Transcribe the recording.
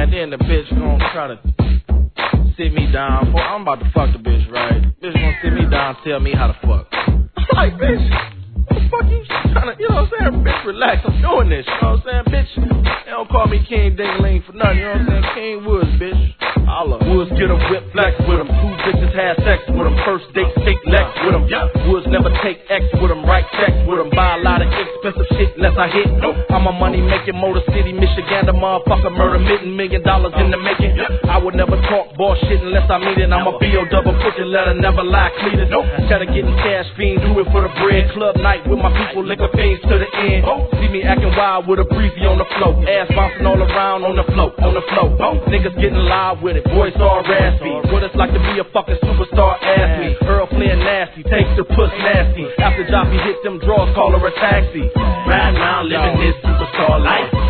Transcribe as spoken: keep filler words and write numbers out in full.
then the bitch gonna try to sit me down. For I'm about to fuck the bitch, right? Bitch gonna sit me down, tell me how to fuck. I'm like, bitch, what the fuck you trying to, you know what I'm saying? Bitch, relax, I'm doing this, you know what I'm saying? Bitch, they don't call me King Ding-a-ling for nothing, you know what I'm saying? King Woods, bitch. Holla. Woods get 'em whip flex with 'em. Two bitches have sex with 'em. First date take Lex with 'em. Woods never take X with 'em. Write checks with 'em. Buy a lot of expensive shit unless I hit. Nope. I'm a money making Motor City, Michigan, the motherfucker murder mitten. Million dollars in the making. I would never talk bullshit unless I mean it. I'm a B O double pussy letter, never lie cleaner. Nope. Instead of getting cash fiend, do it for the bread. Club night with my people, liquor fiends to the end. See me acting wild with a breezy on the float. Ass bouncing all around on the float, on the float. Niggas getting live with it. Voice all raspy. What it's like to be a fucking superstar, ask me. Earl Flynn nasty, takes the puss nasty. After Joffy hit them draws, call her a taxi. Right now, living this superstar life.